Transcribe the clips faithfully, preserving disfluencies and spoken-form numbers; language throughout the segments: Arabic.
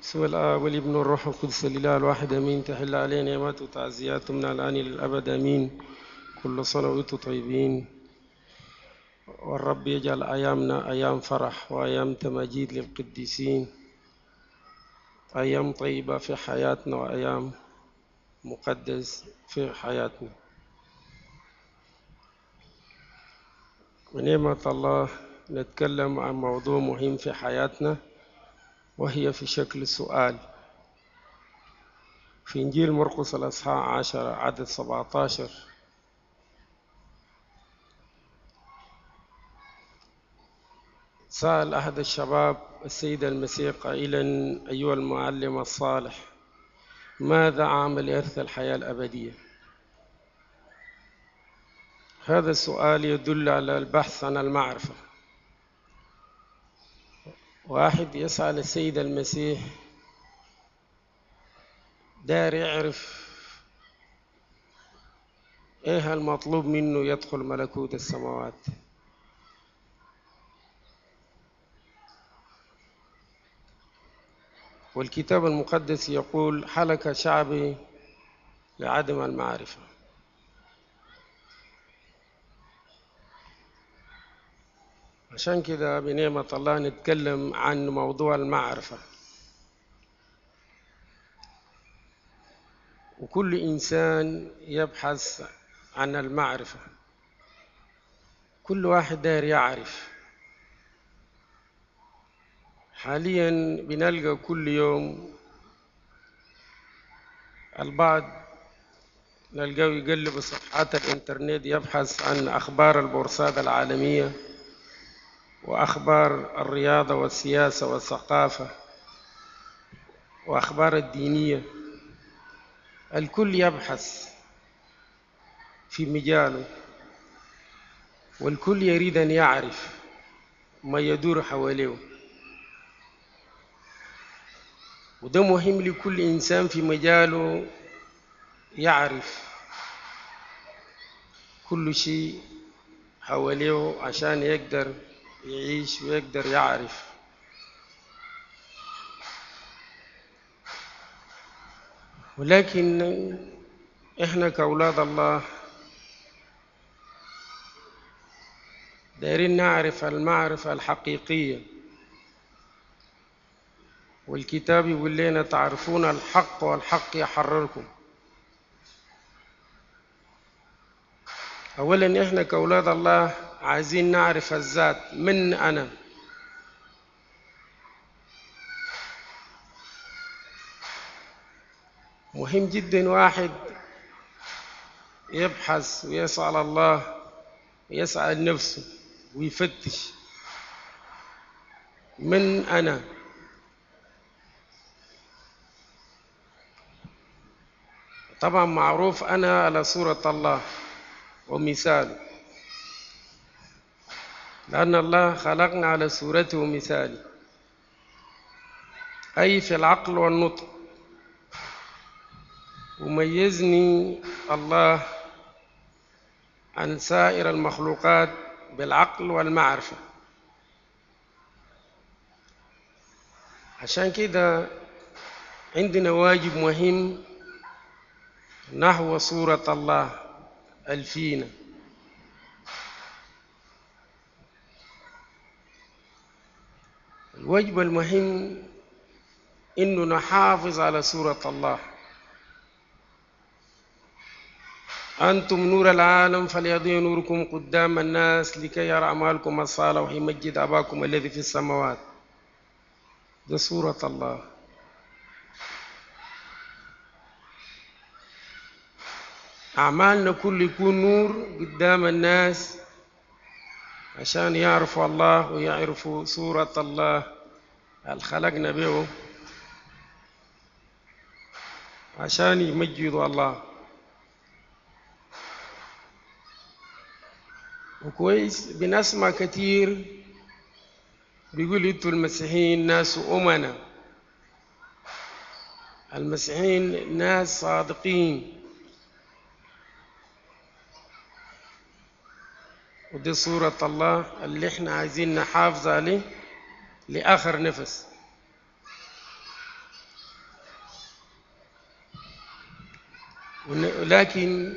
بسم الآب والابن والروح القدس الإله الواحد أمين. تحل علينا نعمته وتعزياته من الآن للأبد أمين. كل سنة وأنتم طيبين، والرب يجعل أيامنا أيام فرح وأيام تماجيد للقديسين، أيام طيبة في حياتنا وأيام مقدس في حياتنا. ونعمة الله نتكلم عن موضوع مهم في حياتنا، وهي في شكل سؤال في إنجيل مرقس الأصحاح عشرة عدد سبعة عشر. سأل أحد الشباب السيد المسيح قائلا: أيها المعلم الصالح، ماذا أعمل لإرث الحياة الأبدية؟ هذا السؤال يدل على البحث عن المعرفة. واحد يسأل السيد المسيح دار يعرف إيه المطلوب منه يدخل ملكوت السماوات. والكتاب المقدس يقول: هلك شعبي لعدم المعرفة. عشان كده بنعمة الله نتكلم عن موضوع المعرفة. وكل إنسان يبحث عن المعرفة، كل واحد داير يعرف. حاليا بنلقى كل يوم البعض نلقاه يقلب صفحات الإنترنت يبحث عن أخبار البورصات العالمية وأخبار الرياضة والسياسة والثقافة وأخبار الدينية. الكل يبحث في مجاله، والكل يريد أن يعرف ما يدور حواليه. وده مهم لكل إنسان في مجاله يعرف كل شيء حواليه عشان يقدر يعيش ويقدر يعرف. ولكن إحنا كأولاد الله دايرين نعرف المعرفة الحقيقية. والكتاب يقول لنا: تعرفون الحق والحق يحرركم. أولا إحنا كأولاد الله عايزين نعرف الذات، من أنا. مهم جدا واحد يبحث ويسأل الله ويسأل نفسه ويفتش: من أنا. طبعا معروف أنا على صورة الله ومثاله، لأن الله خلقنا على صورته ومثاله، أي في العقل والنطق. وميزني الله عن سائر المخلوقات بالعقل والمعرفة. عشان كده عندنا واجب مهم نحو صورة الله الفينا. الواجب المهم إنه نحافظ على صورة الله. أنتم نور العالم فليضيء نوركم قدام الناس لكي يرى أعمالكم الصالحة ويمجد أباكم الذي في السماوات. ده صورة الله. أعمالنا كل يكون نور قدام الناس عشان يعرفوا الله ويعرفوا صورة الله اللي خلقنا به عشان يمجدوا الله. وكويس بنسمع كتير بيقول انتوا المسيحيين ناس أمنا، المسيحيين ناس صادقين. ودي صورة الله اللي احنا عايزين نحافظ عليه لآخر نفس. لكن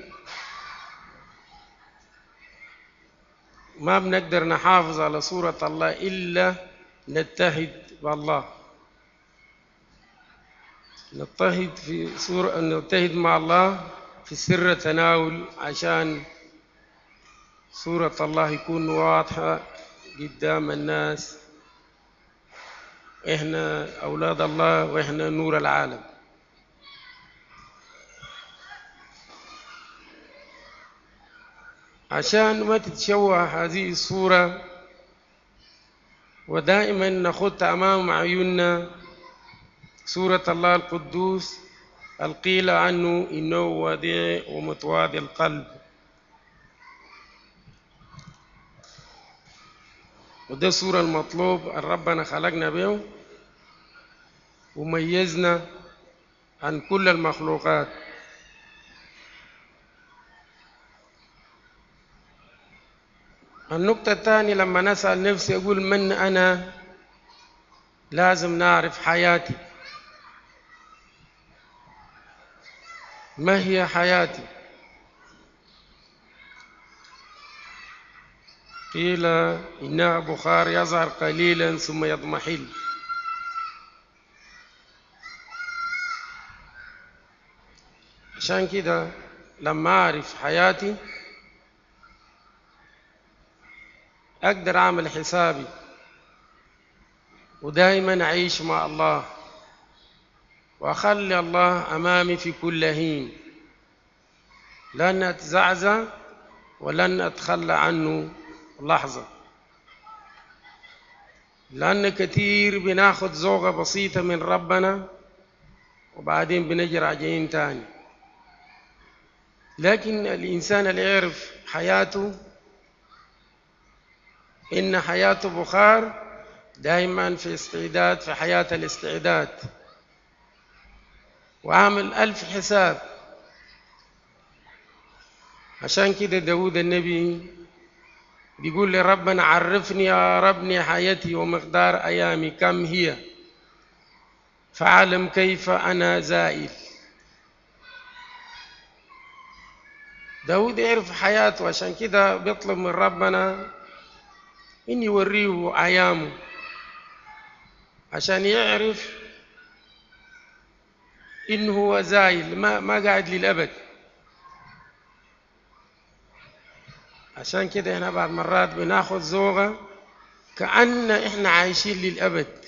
ما بنقدر نحافظ على صورة الله إلا نتحد بالله، نتحد في صورة نتحد مع الله في سر التناول عشان صورة الله يكون واضحة قدام الناس. إحنا أولاد الله وإحنا نور العالم. عشان ما تتشوه هذه الصورة ودائما نخط أمام عيوننا صورة الله القدوس القيل عنه إنه وديع ومتواضع القلب، وده الصورة المطلوب أن ربنا خلقنا به وميزنا عن كل المخلوقات. النقطة الثانية لما نسأل نفسي أقول من أنا، لازم نعرف حياتي. ما هي حياتي؟ قيل إنها بخار يظهر قليلا ثم يضمحل. عشان كده لما أعرف حياتي أقدر أعمل حسابي ودائما أعيش مع الله وأخلي الله أمامي في كل حين، لن أتزعزع ولن أتخلى عنه لحظة. لأن كثير بناخد زوغة بسيطة من ربنا وبعدين بنجي راجعين تاني. لكن الإنسان اللي يعرف حياته إن حياته بخار دائما في استعداد، في حياة الاستعداد، وعامل ألف حساب. عشان كده داود النبي بيقول لربنا عرفني يا ربني حياتي ومقدار أيامي كم هي فأعلم كيف أنا زائل. داود يعرف حياته، عشان كده بيطلب من ربنا إن يوريه أيامه عشان يعرف إنه هو زايل، ما, ما قاعد للأبد. عشان كده إحنا بعد مرات بناخد زوغة كأن إحنا عايشين للأبد،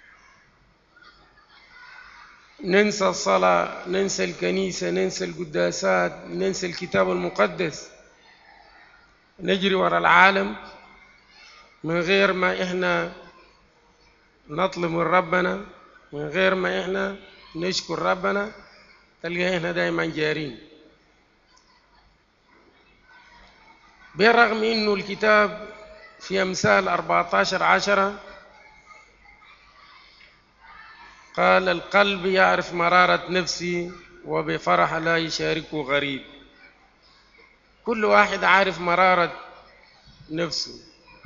ننسى الصلاة، ننسى الكنيسة، ننسى القداسات، ننسى الكتاب المقدس، نجري وراء العالم من غير ما إحنا نطلب من ربنا، من غير ما إحنا نشكر ربنا. تلقى إحنا دائما جارين. بالرغم إنه الكتاب في أمثال أربعة عشر عشرة قال القلب يعرف مرارة نفسي وبفرح لا يشاركه غريب. كل واحد عارف مرارة نفسه،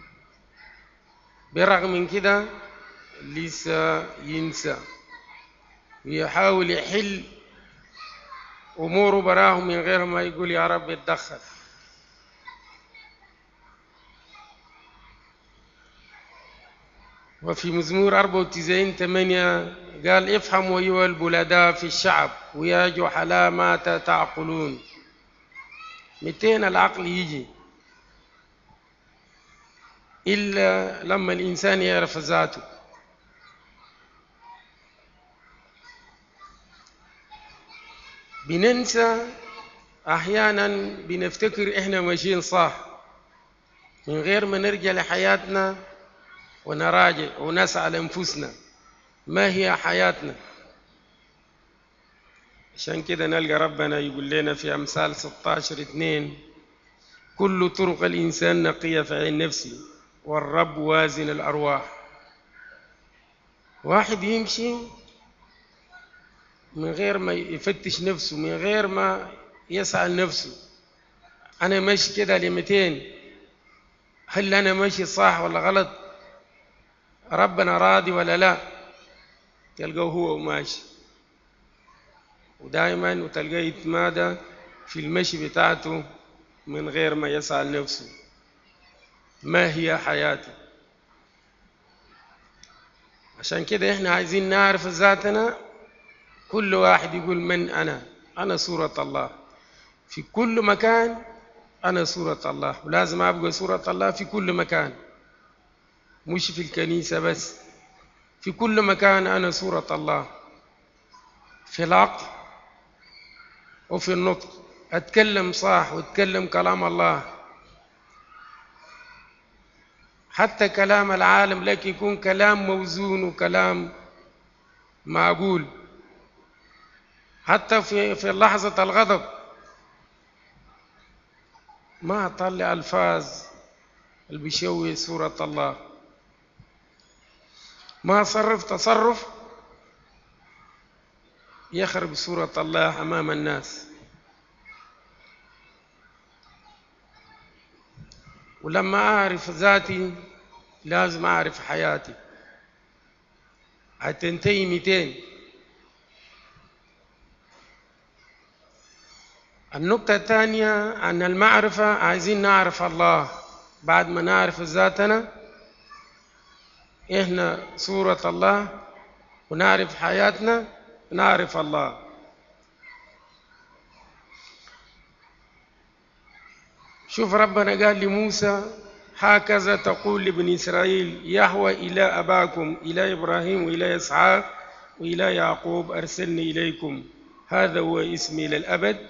بالرغم من كده لسه ينسى ويحاول يحل أموره براه من غير ما يقول يا رب اتدخل. وفي مزمور أربعة وتسعين ثمانية قال افهموا أيها البلداء في الشعب ويا جحلاء متى تعقلون. متين العقل يجي إلا لما الإنسان يعرف ذاته. بننسى أحيانا، بنفتكر إحنا ماشيين صح من غير ما نرجع لحياتنا ونراجع ونسأل أنفسنا ما هي حياتنا. عشان كده نلقى ربنا يقول لنا في أمثال ستة عشر اثنين كل طرق الإنسان نقية في عين نفسي والرب وازن الأرواح. واحد يمشي من غير ما يفتش نفسه، من غير ما يسأل نفسه أنا ماشي كده لمتين، هل أنا ماشي صح ولا غلط، ربنا راضي ولا لا، تلقاه هو ماشي. ودائما وتلقاه يتمادى في المشي بتاعته من غير ما يسأل نفسه ما هي حياتي. عشان كده احنا عايزين نعرف ذاتنا. كل واحد يقول من أنا. أنا صورة الله في كل مكان. أنا صورة الله، ولازم أبقى صورة الله في كل مكان، مش في الكنيسة بس، في كل مكان أنا صورة الله. في العقل وفي النطق أتكلم صح وأتكلم كلام الله. حتى كلام العالم لك يكون كلام موزون وكلام معقول. حتى في في لحظة الغضب ما أطلع ألفاظ اللي بيشوه صورة الله. ما أصرف تصرف يخرب صورة الله أمام الناس. ولما أعرف ذاتي لازم أعرف حياتي. هتنتهي مئتين. النقطة الثانية عن المعرفة، عايزين نعرف الله. بعد ما نعرف ذاتنا إحنا صورة الله ونعرف حياتنا نعرف الله. شوف ربنا قال لموسى هكذا تقول لبني إسرائيل يهوى إلى أباكم إلى إبراهيم وإلى إسحاق وإلى يعقوب أرسلني إليكم، هذا هو اسمي للأبد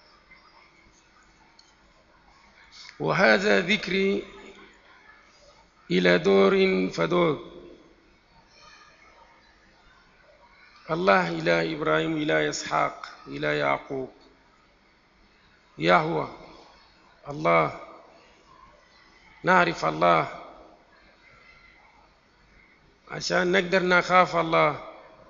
وهذا ذكري إلى دور فدور. الله إلى إبراهيم إلى إسحاق إلى يعقوب. يهوى الله. نعرف الله عشان نقدر نخاف الله.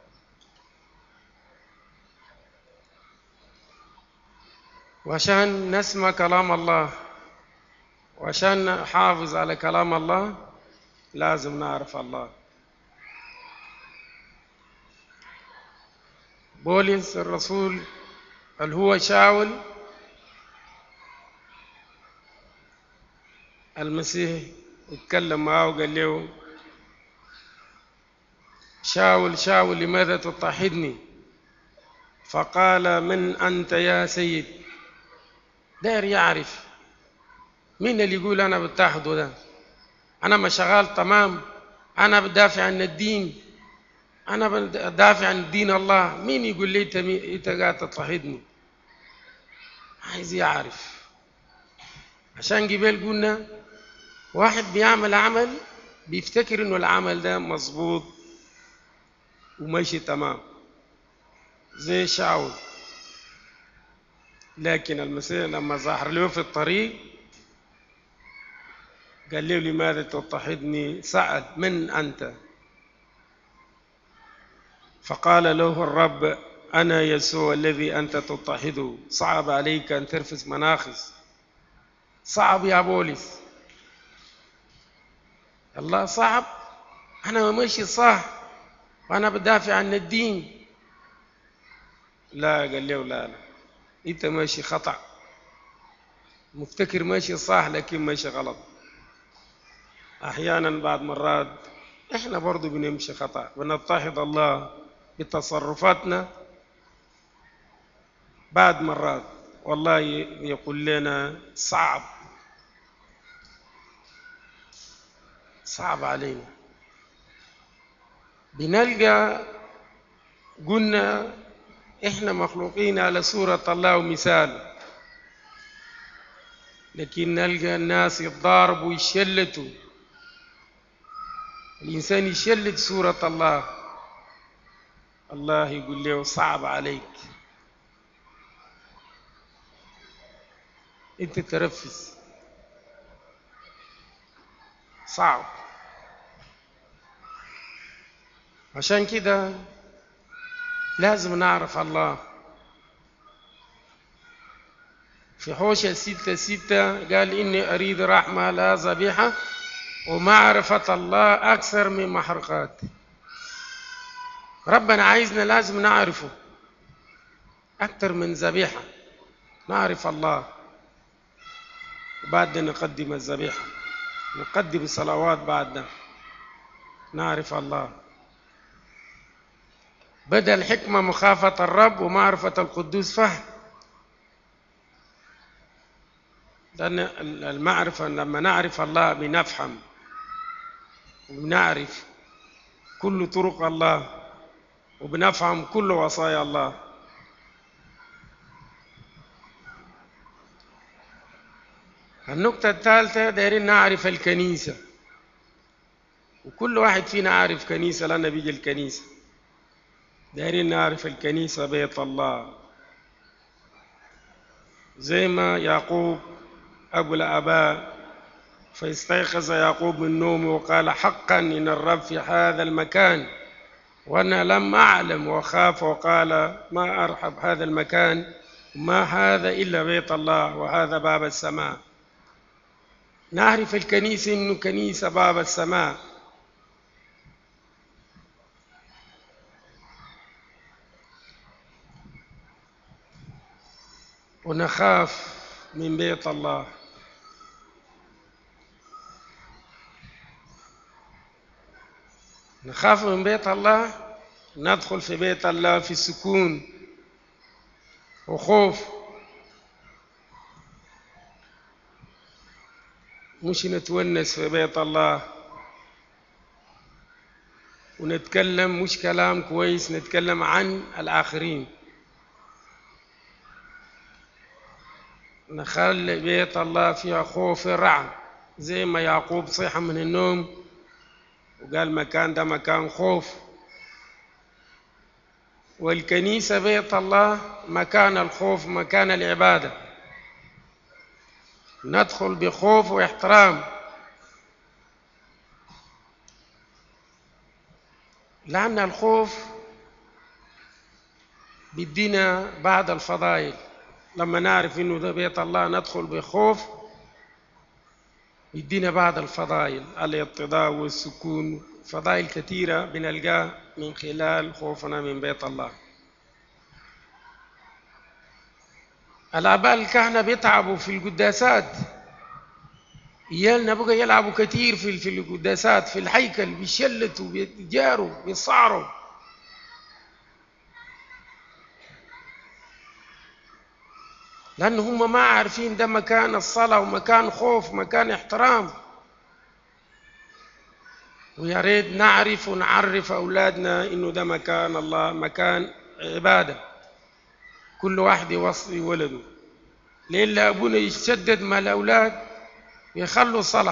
وعشان نسمع كلام الله وعشان نحافظ على كلام الله لازم نعرف الله. بولس الرسول اللي هو شاول المسيح اتكلم معه وقال له شاول شاول لماذا تضطهدني؟ فقال من أنت يا سيد؟ داير يعرف مين اللي يقول أنا بضطهده ده. أنا ما شغال تمام، أنا بدافع عن الدين، أنا بدافع عن دين الله، مين يقول لي أنت قاعد تضطهدني؟ عايز يعرف. عشان قبل قلنا واحد بيعمل عمل بيفتكر إنه العمل ده مظبوط وماشي تمام زي شاول، لكن المسيح لما ظهر له في الطريق قال له لماذا تضطهدني؟ سأل من أنت؟ فقال له الرب أنا يسوع الذي أنت تضطهده. صعب عليك أن ترفس مناخس. صعب يا بولس. الله صعب. أنا ماشي صح وأنا بدافع عن الدين. لا، قال له لا لا أنت ماشي خطأ. مفتكر ماشي صح لكن ماشي غلط. أحيانا بعض مرات إحنا برضو بنمشي خطأ، بنضطهد الله بتصرفاتنا. بعد مرات والله يقول لنا صعب صعب علينا. بنلقى قلنا إحنا مخلوقين على صورة الله ومثال، لكن نلقى الناس يتضاربوا ويشلتوا. الإنسان يشلت صورة الله، الله يقول له صعب عليك أنت ترفس. صعب. عشان كده لازم نعرف الله. في حوشة ستة ستة قال إني أريد رحمة لا ذبيحة ومعرفة الله أكثر من محرقات. ربنا عايزنا لازم نعرفه. أكثر من ذبيحة. نعرف الله وبعد نقدم الذبيحة، نقدم صلوات بعد نعرف الله. بدأ الحكمة مخافة الرب ومعرفة القدوس فهم. لأن المعرفة لما نعرف الله بنفهم وبنعرف كل طرق الله وبنفهم كل وصايا الله. النقطة الثالثة دايرين نعرف الكنيسة، وكل واحد فينا عارف كنيسة لأنه بيجي الكنيسة. دايرين نعرف الكنيسة بيت الله، زي ما يعقوب أبو الآباء فاستيقظ يعقوب من نومه وقال حقا إن الرب في هذا المكان وأنا لم أعلم، وخاف وقال ما أرحب هذا المكان، ما هذا إلا بيت الله وهذا باب السماء. نعرف الكنيسة إنه كنيسة باب السماء. ونخاف من بيت الله. نخاف من بيت الله، ندخل في بيت الله في سكون وخوف، مش نتونس في بيت الله ونتكلم مش كلام كويس، نتكلم عن الآخرين. نخلي بيت الله فيها خوف رعب، زي ما يعقوب صحى من النوم وقال مكان ده مكان خوف. والكنيسة بيت الله مكان الخوف، مكان العبادة. ندخل بخوف واحترام، لأن الخوف بيدينا بعض الفضائل. لما نعرف إنه ده بيت الله ندخل بخوف، بيدينا بعض الفضائل، الاتضاع والسكون، فضائل كثيرة بنلقاها من خلال خوفنا من بيت الله. الآباء الكهنة بيتعبوا في القداسات، يالنا بقى يلعبوا كثير في في القداسات في الهيكل، بيشلتوا بيجاروا بيصعروا، لأن هم ما عارفين ده مكان الصلاة ومكان خوف مكان احترام. ويا ريت نعرف ونعرف أولادنا إنه ده مكان الله، مكان عبادة. كل واحد يوصي ولده، لإلا أبونا يتشدد مع الأولاد يخلوا صلاة،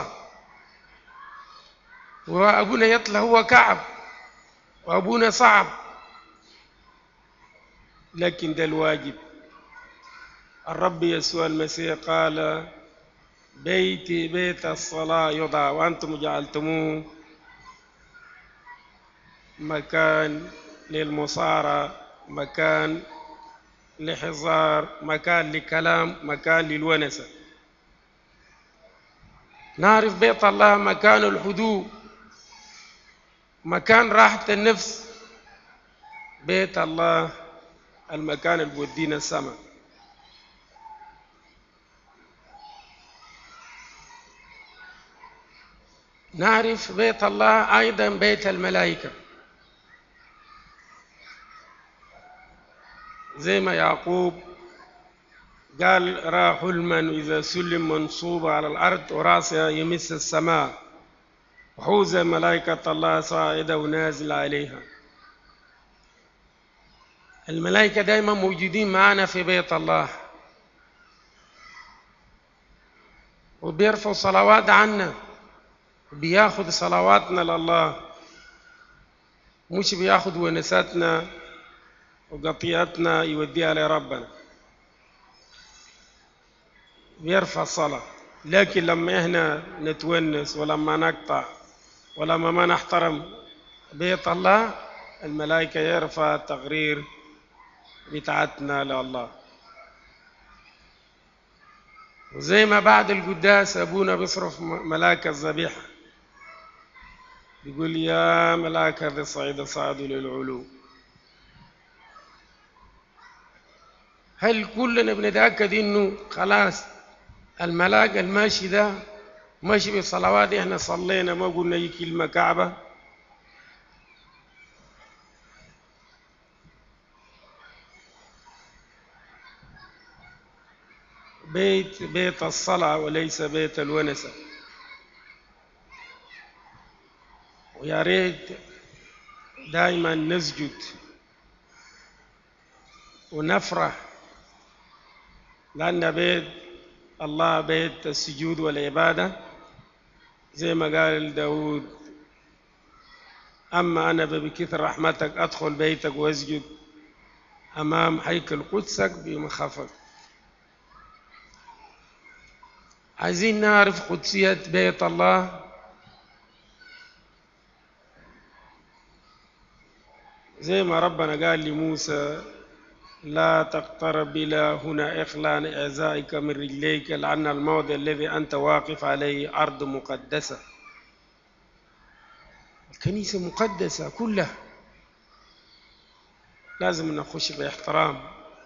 وأبونا يطلع هو كعب وأبونا صعب. لكن ده الواجب. الرب يسوع المسيح قال بيتي بيت الصلاة يضع وأنتم جعلتموه مكان للمصارعة، مكان لحضار، مكان لكلام، مكان للونسة. نعرف بيت الله مكان الهدوء، مكان راحة النفس. بيت الله المكان اللي بودينا السماء. نعرف بيت الله أيضا بيت الملائكة، زي ما يعقوب قال رأى حلما إذا سلم منصوب على الأرض ورأسها يمس السماء وحوز ملائكة الله صاعدة ونازل عليها. الملائكة دائما موجودين معنا في بيت الله وبيرفعوا صلوات عنا، بياخذ صلواتنا لله، مش بياخذ ونساتنا وقطياتنا يوديها لربنا، بيرفع الصلاة. لكن لما احنا نتونس ولما نقطع ولما ما نحترم بيت الله، الملائكة يرفع التقرير بتاعتنا لله. وزي ما بعد القداس أبونا بيصرف ملاك الذبيحة، يقول يا ملاك ذي الصعيد صعدوا للعلو. هل كلنا بنتأكد إنه خلاص الملاك الماشي ده ماشي بالصلوات إحنا صلينا ما قلنا أي كلمة كعبة؟ بيت بيت الصلاة وليس بيت الونسة. ويا ريت دائما نسجد ونفرح، لأن بيت الله بيت السجود والعبادة، زي ما قال داود: أما أنا بكثر رحمتك أدخل بيتك وأسجد أمام هيكل قدسك بمخافك. عايزين نعرف قدسية بيت الله زي ما ربنا قال لموسى: لا تقترب إلى هنا إخلان إعزائك من رجليك، لأن الموضع الذي أنت واقف عليه أرض مقدسة. الكنيسة مقدسة كلها، لازم نخش باحترام،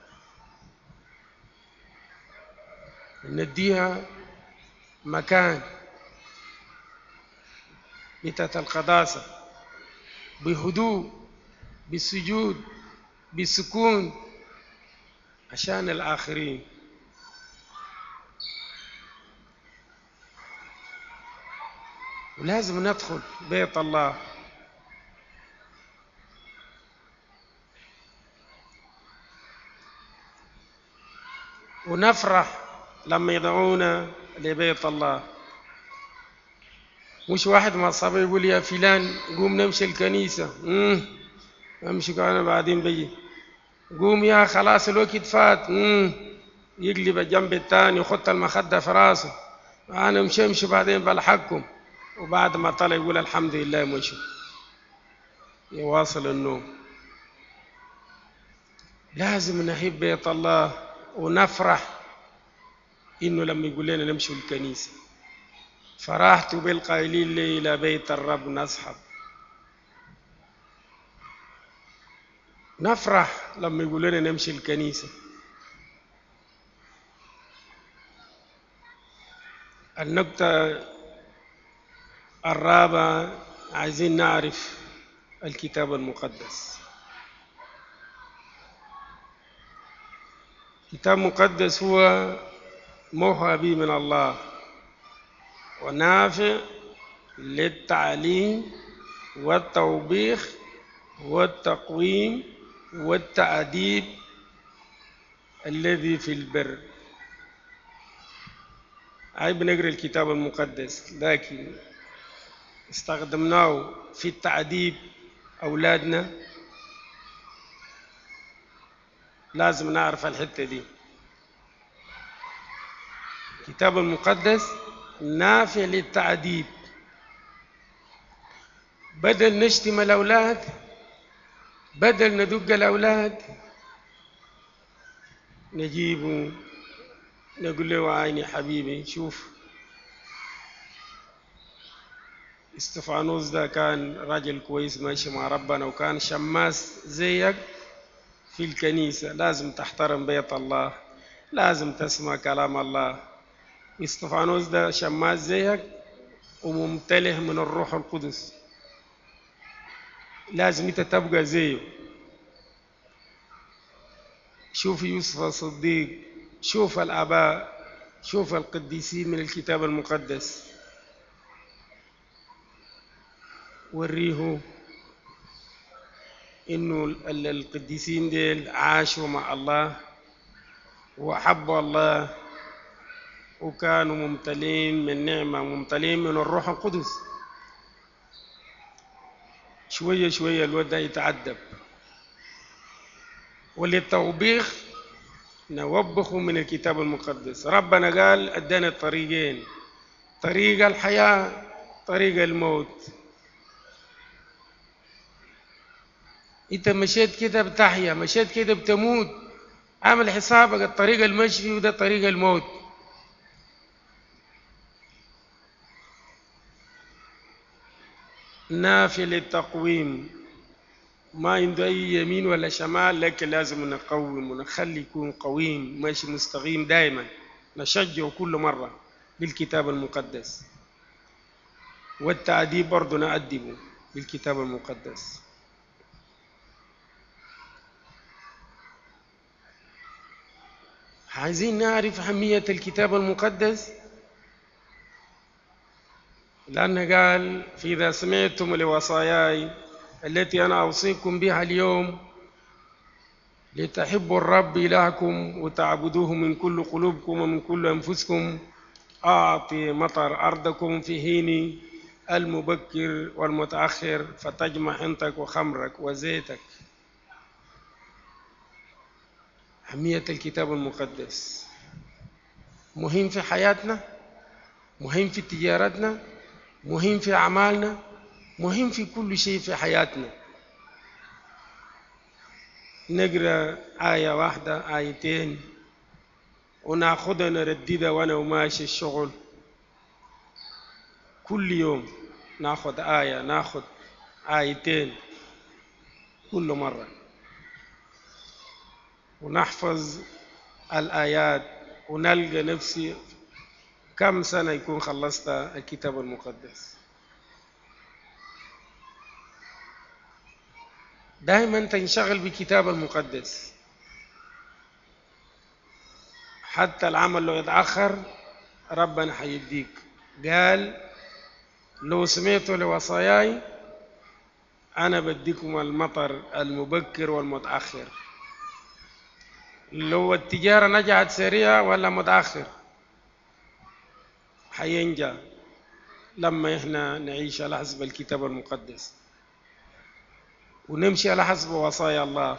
نديها مكان بتاعت القداسة، بهدوء، بالسجود، بالسكون، عشان الآخرين. ولازم ندخل بيت الله ونفرح لما يدعونا لبيت الله. مش واحد ما صاب يقول: يا فلان قوم نمشي الكنيسة. امم امشي انا بعدين بيجي. قوم يا خلاص الوقت فات. امم يقلب الجنب الثاني ويخط المخدة في راسه: انا مش امشي بعدين بلحقكم. وبعد ما طلع يقول: الحمد لله مشي، يواصل النوم. لازم نحب بيت الله ونفرح إنه لما يقول لنا نمشي الكنيسة: فرحت بالقائلين لي إلى بيت الرب نصحب. نفرح لما يقول لنا نمشي الكنيسة. النقطة الرابعة، عايزين نعرف الكتاب المقدس. الكتاب المقدس هو موهبة من الله ونافع للتعليم والتوبيخ والتقويم والتأديب الذي في البر. هاي بنقرأ الكتاب المقدس، لكن استخدمناه في التعذيب أولادنا. لازم نعرف الحتة دي. الكتاب المقدس نافع للتعذيب، بدل نشتم الأولاد، بدل ندق الأولاد، نجيبه نقول له: عيني حبيبي، شوف استفانوس ده كان راجل كويس ماشي مع ربنا وكان شماس زيك في الكنيسة، لازم تحترم بيت الله، لازم تسمع كلام الله. استفانوس ده شماس زيك وممتلئ من الروح القدس، لازم انت تبقى زيه. شوف يوسف الصديق، شوف الآباء، شوف القديسين من الكتاب المقدس، وريه إنه القديسين ديل عاشوا مع الله وحبوا الله وكانوا ممتلئين من نعمة، ممتلئين من الروح القدس. شوية شوية الواد ده يتعذب، وللتوبيخ نوبخه من الكتاب المقدس. ربنا قال ادانا الطريقين: طريق الحياة، طريق الموت. انت مشيت كده بتحيا، مشيت كده بتموت. عامل حسابك الطريق المشي فيه وده طريق الموت. نافع للتقويم، ما عنده أي يمين ولا شمال، لكن لازم نقوم ونخلي يكون قويم ماشي مستقيم دائما، نشجعه كل مرة بالكتاب المقدس. والتأديب برضه نأدبه بالكتاب المقدس. عايزين نعرف أهمية الكتاب المقدس، لأنه قال: فإذا سمعتم لوصاياي التي أنا أوصيكم بها اليوم لتحبوا الرب إلهكم وتعبدوه من كل قلوبكم ومن كل أنفسكم، أعطي مطر أرضكم في حين المبكر والمتأخر، فتجمع حنطك وخمرك وزيتك. أهمية الكتاب المقدس مهم في حياتنا، مهم في تجارتنا، مهم في أعمالنا، مهم في كل شيء في حياتنا. نقرأ آية واحدة آيتين وناخدها نرددها وأنا وماشي الشغل، كل يوم ناخد آية، ناخد آيتين كل مرة، ونحفظ الآيات، ونلقى نفسي كم سنة يكون خلصت الكتاب المقدس. دائما تنشغل بالكتاب المقدس، حتى العمل لو يتأخر ربنا حيديك. قال: لو سمعتوا لوصاياي أنا بديكم المطر المبكر والمتأخر. لو التجارة نجحت سريعة ولا متأخر حينجح لما إحنا نعيش على حسب الكتاب المقدس ونمشي على حسب وصايا الله.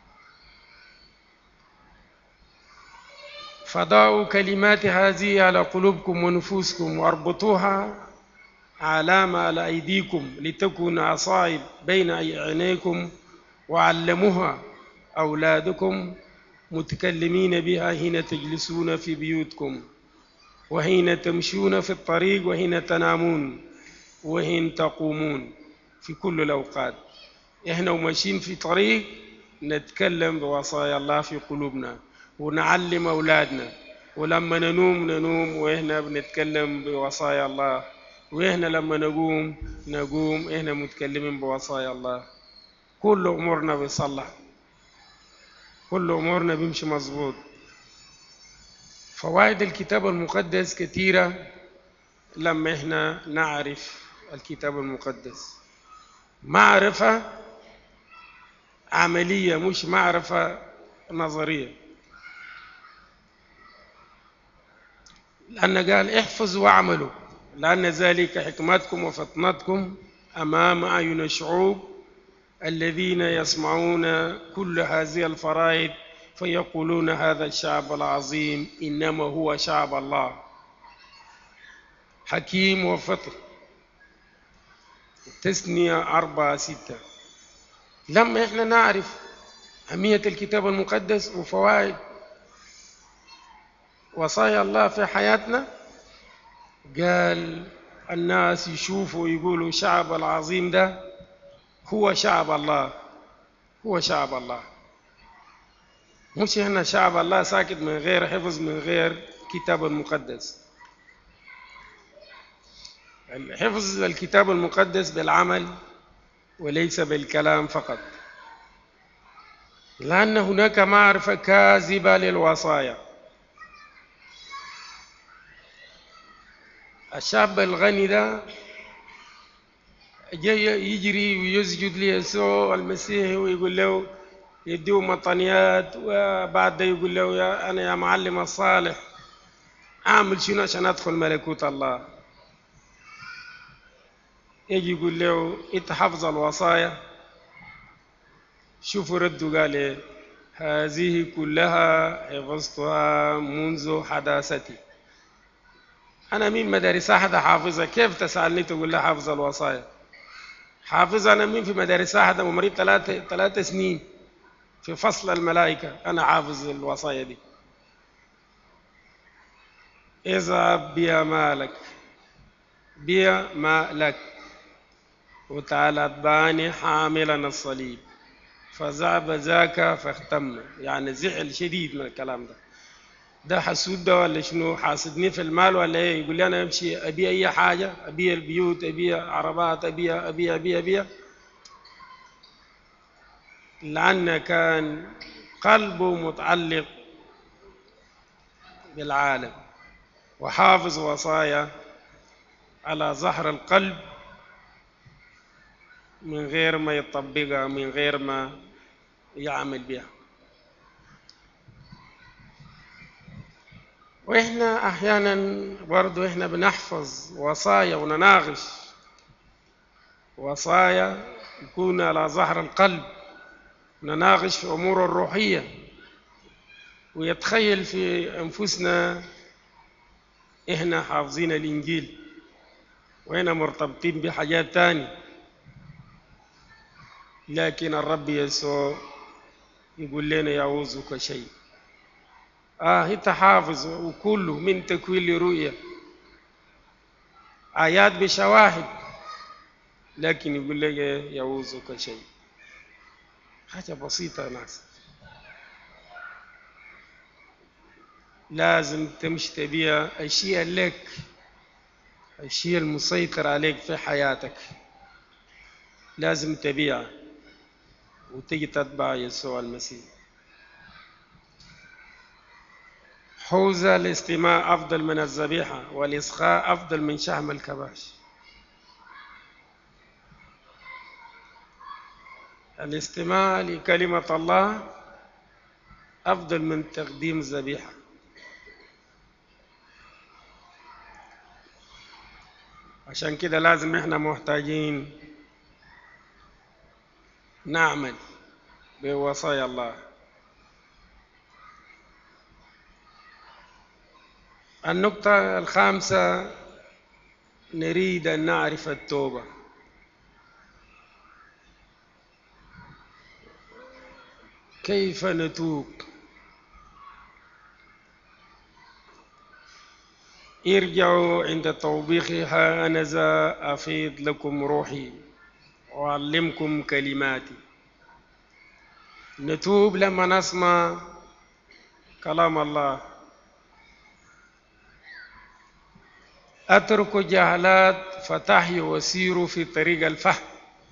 فضعوا كلمات هذه على قلوبكم ونفوسكم واربطوها علامة على أيديكم لتكون عصائب بين عينيكم، وعلموها أولادكم متكلمين بها حين تجلسون في بيوتكم وحين تمشون في الطريق وحين تنامون وحين تقومون، في كل الأوقات. إحنا وماشيين في طريق نتكلم بوصايا الله في قلوبنا ونعلم أولادنا، ولما ننوم ننوم وإحنا بنتكلم بوصايا الله، وإحنا لما نقوم نقوم إحنا متكلمين بوصايا الله. كل أمورنا بيصلح، كل أمورنا بيمشي مظبوط. فوائد الكتاب المقدس كثيرة لما إحنا نعرف الكتاب المقدس. معرفة عملية مش معرفة نظرية، لأن قال: احفظوا واعملوا لأن ذلك حكمتكم وفطنتكم أمام أعين الشعوب الذين يسمعون كل هذه الفرائض فيقولون هذا الشعب العظيم إنما هو شعب الله حكيم وفطن. تثنية أربعة ستة. لما إحنا نعرف أهمية الكتاب المقدس وفوائد وصايا الله في حياتنا، قال الناس يشوفوا ويقولوا شعب العظيم ده هو شعب الله، هو شعب الله. مش هنا شعب الله ساكت من غير حفظ، من غير كتاب المقدس. حفظ الكتاب المقدس بالعمل وليس بالكلام فقط، لأن هناك معرفة كاذبة للوصايا. الشاب الغني ده جاي يجري ويسجد ليسوع المسيح ويقول له، يديه مطنيات، وبعد ده يقول له يا أنا يا معلم الصالح أعمل شنو عشان أدخل ملكوت الله؟ يجي يقول له أنت حفظ الوصايا؟ شوفوا رده قال إيه: هذه كلها حفظتها منذ حداثتي. أنا مين مدارس أحد حافظها؟ كيف تسألني تقول لي حافظ الوصايا؟ حافظ أنا مين في مدارس أحد ومريض ثلاثة ثلاثة سنين في فصل الملائكة أنا حافظ الوصايا دي. اذهب بيا مالك، بيا مالك وتعالى اتبعني حاملا الصليب. فذهب ذاك فاختم، يعني زعل شديد من الكلام ده. ده حسود ده ولا شنو؟ حاسدني في المال ولا ايه؟ يقول لي انا امشي ابي اي حاجه، ابي البيوت، ابي عربات، ابي ابي ابي ابي, لأنه كان قلبه متعلق بالعالم، وحافظ وصايا على ظهر القلب من غير ما يطبقها، من غير ما يعمل بها. وإحنا أحيانا برضو إحنا بنحفظ وصايا ونناقش وصايا يكون على ظهر القلب، نناقش في أمور الروحية، ويتخيل في أنفسنا إحنا حافظين الإنجيل وإحنا مرتبطين بحاجات تانية، لكن الرب يسوع يقول لنا يعوزك شيء. آه أنت حافظ وكله من تكوين لرؤية، آيات بشواهد، لكن يقول لك يعوزك شيء. حاجة بسيطة يا ناس، لازم تمشي تبيها الشيء لك، الشيء المسيطر عليك في حياتك لازم تبيعه وتجي تتبع يسوع المسيح. حوزة الاستماع أفضل من الذبيحة، والإصغاء أفضل من شحم الكباش. الاستماع لكلمة الله أفضل من تقديم الذبيحة. عشان كده لازم إحنا محتاجين نعمل بوصايا الله. النقطة الخامسة، نريد أن نعرف التوبة. كيف نتوب؟ ارجعوا عند توبيخها، أنا ذا أفيض لكم روحي وأعلمكم كلماتي. نتوب لما نسمع كلام الله. اتركوا الجهالات فتحيوا وسيروا في طريق الفهم.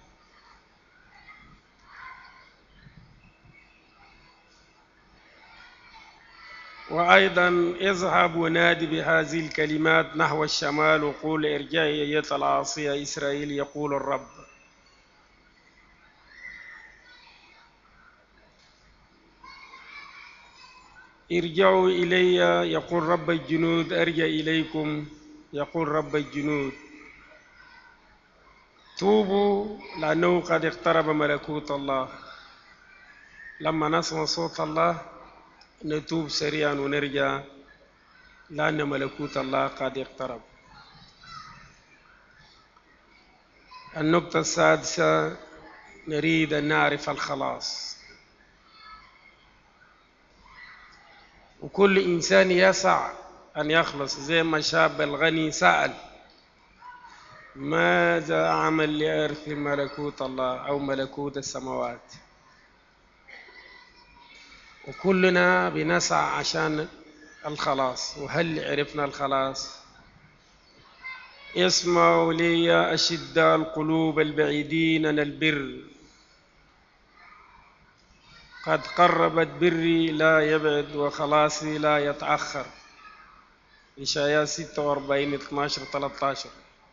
وأيضا اذهب ونادي بهذه الكلمات نحو الشمال وقول ارجعي أيتها العاصية إسرائيل، يقول الرب. ارجعوا إلي يقول رب الجنود، أرجع إليكم يقول رب الجنود. توبوا لأنه قد اقترب ملكوت الله. لما نسمع صوت الله نتوب سريعا ونرجع، لأن ملكوت الله قد اقترب. النقطة السادسة، نريد أن نعرف الخلاص. وكل إنسان يسعى أن يخلص، زي ما الشاب الغني سأل ماذا أعمل لأرث ملكوت الله أو ملكوت السماوات. وكلنا بنسعى عشان الخلاص. وهل عرفنا الخلاص؟ اسمعوا لي أشداء القلوب البعيدين عن البر، قد قربت بري لا يبعد وخلاصي لا يتأخر. إشعياء ستة وأربعين اثنا عشر ثلاثة عشر.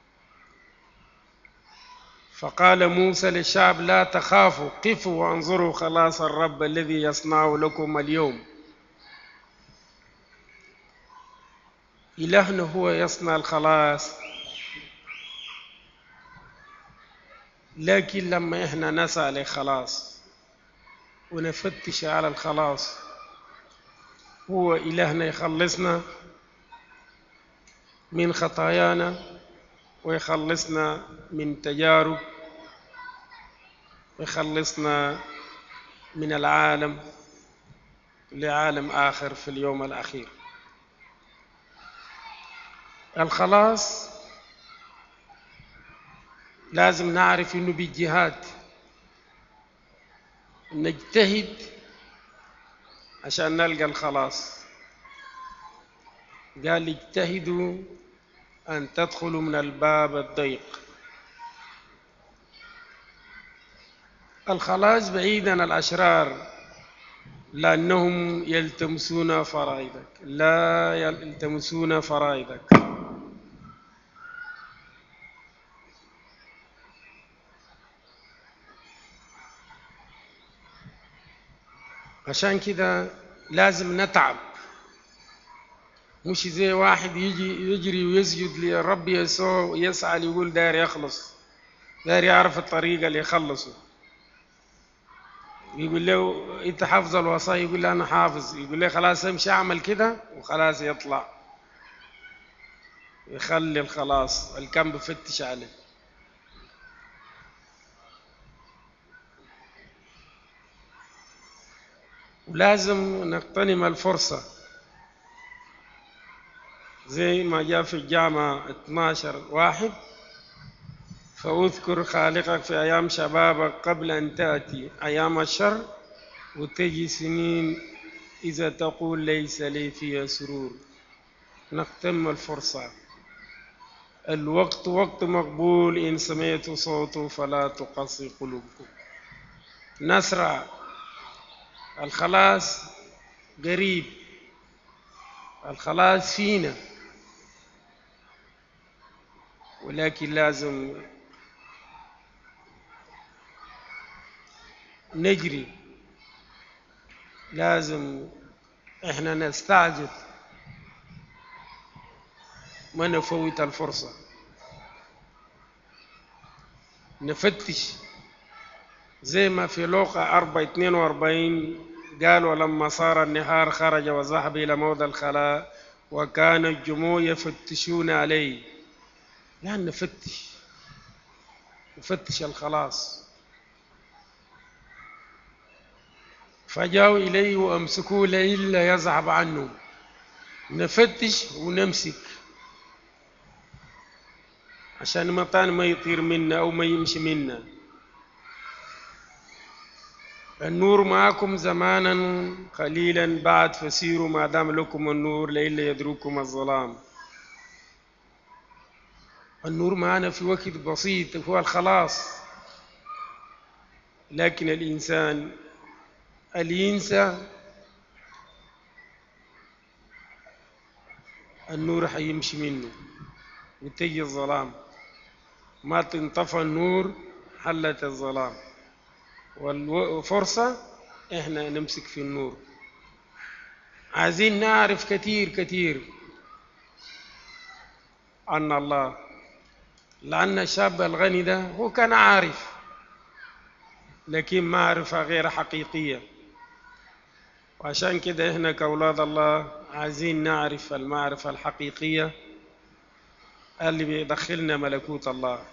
فقال موسى للشعب لا تخافوا، قفوا وانظروا خلاص الرب الذي يصنع لكم اليوم. إلهنا هو يصنع الخلاص، لكن لما إحنا نسعى للخلاص ونفتش على الخلاص، هو إلهنا يخلصنا من خطايانا ويخلصنا من تجارب ويخلصنا من العالم لعالم آخر في اليوم الأخير. الخلاص لازم نعرف إنه بالجهاد. نجتهد عشان نلقى الخلاص. قال اجتهدوا أن تدخلوا من الباب الضيق. الخلاص بعيد عن الأشرار لأنهم يلتمسون فرائضك، لا يلتمسون فرائضك. عشان كده لازم نتعب، مش زي واحد يجي يجري ويسجد لرب يسوع ويسعى يقول داير يخلص، داير يعرف الطريقة اللي يخلصه. يقول له انت حافظ الوصايا، يقول له انا حافظ، يقول له خلاص امشي اعمل كده وخلاص يطلع يخلي الخلاص اللي كان بفتش عليه. ولازم نغتنم الفرصة زي ما جاء في الجامعة اثناشر واحد، فاذكر خالقك في أيام شبابك قبل أن تأتي أيام الشر وتجي سنين إذا تقول ليس لي فيها سرور. نغتنم الفرصة، الوقت وقت مقبول، إن سمعت صوته فلا تقصي قلوبكم. نسرع، الخلاص قريب، الخلاص فينا، ولكن لازم نجري، لازم احنا نستعجل، ما نفوت الفرصة، نفتش زي ما في لوقا أربعة اثنين وأربعين قال ولما صار النهار خرج وذهب إلى موضع الخلاء وكان الجموع يفتشون عليه. يعني نفتش نفتش الخلاص. فجاءوا إليه وأمسكوه لئلا يذهب عنه. نفتش ونمسك عشان مطان ما يطير منا أو ما يمشي منا. النور معكم زمانا قليلا بعد فسيروا ما دام لكم النور لئلا يدركم الظلام. النور معنا في وقت بسيط هو الخلاص، لكن الإنسان اللي ينسى النور حيمشي منه وتجي الظلام. ما تنطفى النور حلت الظلام، والفرصة احنا نمسك في النور. عايزين نعرف كتير كتير عن الله، لأن الشاب الغني ده هو كان عارف لكن معرفة غير حقيقية. وعشان كده احنا كأولاد الله عايزين نعرف المعرفة الحقيقية اللي بيدخلنا ملكوت الله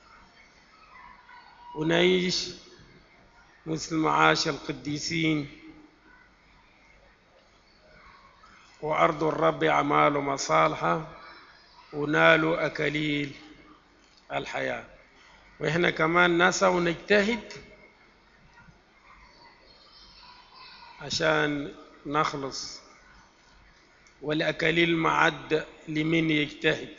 ونعيش مثل معاش القديسين. وأرض الرب أعمال مصالحة ونالوا أكاليل الحياة. وإحنا كمان نسعى ونجتهد عشان نخلص، والأكاليل معد لمن يجتهد.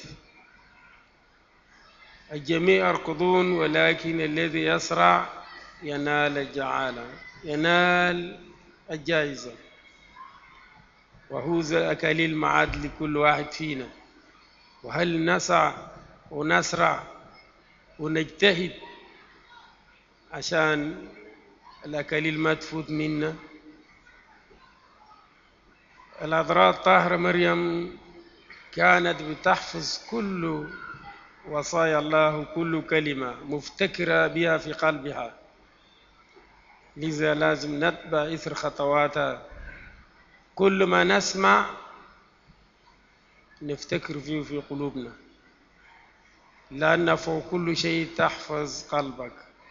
الجميع يركضون ولكن الذي يسرع ينال الجعالة، ينال الجائزة. وهو أكاليل معد لكل واحد فينا. وهل نسعى ونسرع ونجتهد عشان الأكاليل ما تفوت منا؟ العذراء الطاهرة مريم كانت بتحفظ كل وصايا الله وكل كلمة مفتكرة بها في قلبها، لذا لازم نتبع إثر خطواتها. كل ما نسمع نفتكر فيه في قلوبنا، لأن فوق كل شيء تحفظ قلبك،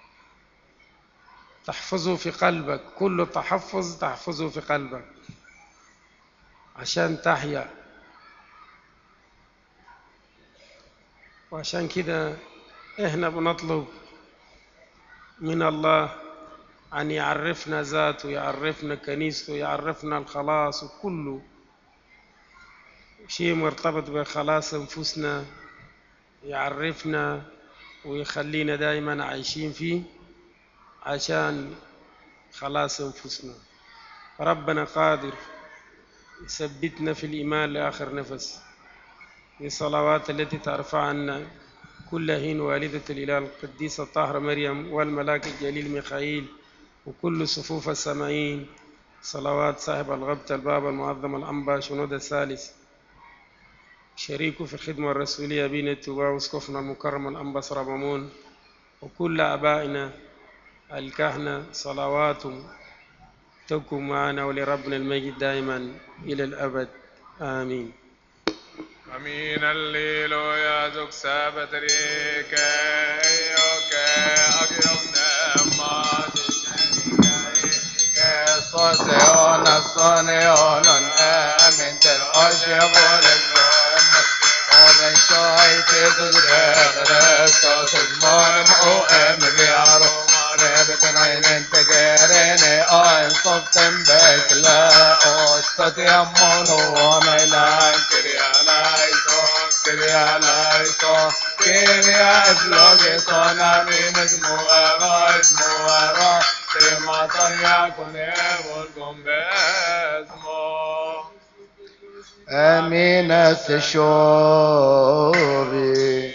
تحفظه في قلبك، كل تحفظ تحفظه في قلبك عشان تحيا. وعشان كده احنا بنطلب من الله أن يعرفنا ذاته، يعرفنا كنيسته، يعرفنا الخلاص، وكله شيء مرتبط بخلاص أنفسنا يعرفنا ويخلينا دائما عايشين فيه عشان خلاص أنفسنا. ربنا قادر يثبتنا في الإيمان لآخر نفس. بالصلوات التي ترفع عنا كل حين والدة الإله القديسة الطاهرة مريم والملاك الجليل ميخائيل وكل صفوف السماعين، صلوات صاحب الغبطة البابا المعظم الأنبا شنودة الثالث، شريكه في الخدمة الرسولية بين التوبة واسقفنا المكرم الأنبا سربمون، وكل آبائنا الكهنة، صلواتهم تكن معنا ولربنا المجد دائما إلى الأبد آمين. Amin, alleluia, duk sabatrike, yoke, agiom nemati, ke soseon, soneon, amin, tel ojebol egom, oben shoite tudre, sosman mo em viaro, rebeten ainen tegerene, ain softem bekla, ostati ammono, amelan kiriala. Kyria laito, Kyria ephlogeton, amines mueros, mueros, Timatan yakunevol gombezmo. آمين الشوبي.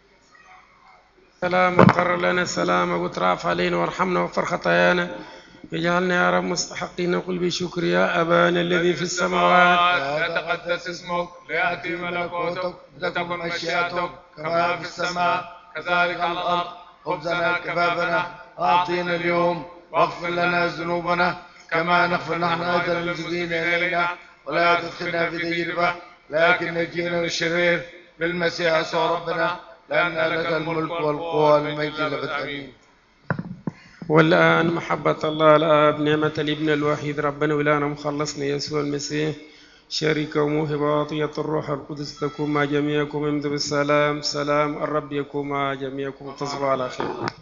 سلام وقرر لنا السلام وترافع علينا وارحمنا واغفر خطايانا، اجعلنا يا رب مستحقين نقول بشكر يا أبانا الذي في السماوات، يتقدس اسمك، ليأتي ملكوتك، لتكن مشيئتك كما في السماء كذلك على الأرض. خبزنا كفافنا أعطينا اليوم، واغفر لنا ذنوبنا كما نغفر نحن أيضا للمذنبين إلينا، ولا تدخلنا في تجربة لكن نجينا من الشرير بالمسيح يسوع ربنا، لأن لك الملك والقوة والمجد للأبد آمين. والآن محبة الله الآب، نعمة الابن الوحيد ربنا وإلهنا مخلصنا يسوع المسيح، شركة وموهبة وعطية الروح القدس تكون مع جميعكم. امضوا بالسلام. سلام الرب يكون مع جميعكم. تصبحوا على خير.